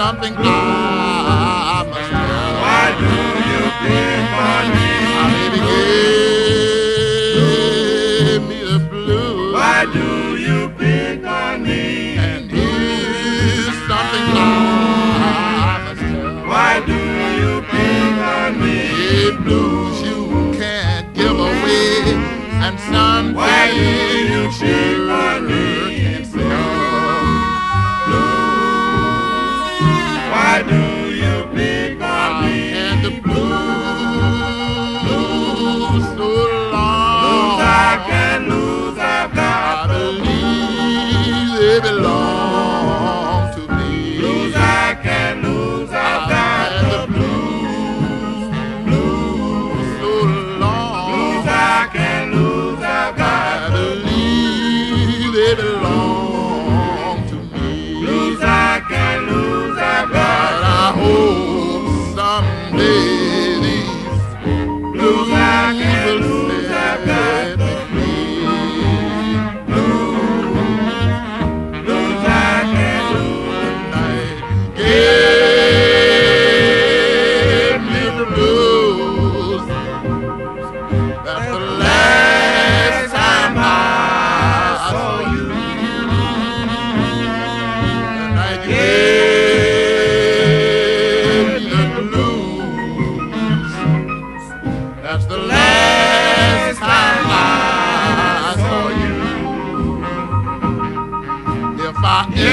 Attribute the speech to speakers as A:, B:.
A: something I must tell.
B: Why do you pick on me?
A: My baby gave me the blues.
B: Why do you pick on me?
A: And here's something I must tell.
B: Why do you pick on me?
A: Yeah, blues you can't give away, and something
B: Why do you
A: you sure
B: pick on me?
A: can't sell.
B: Why do you pick on me?
A: And the blues so long.
B: Lose I can lose, I've
A: I
B: got the
A: believe they belong to me.
B: lose I can lose, I've got
A: And
B: the
A: the blues so long.
B: lose I can lose, I've
A: I
B: got the
A: believe they belong to me.
B: lose I can lose, I've
A: But
B: got
A: I hope someday these blues
B: lose I can
A: will
B: lose, I've got
A: set me free.
B: lose I can lose.
A: Night gave me the blues. That's the last time I saw you. The night you gave me the blues. That's the last time I saw you. If I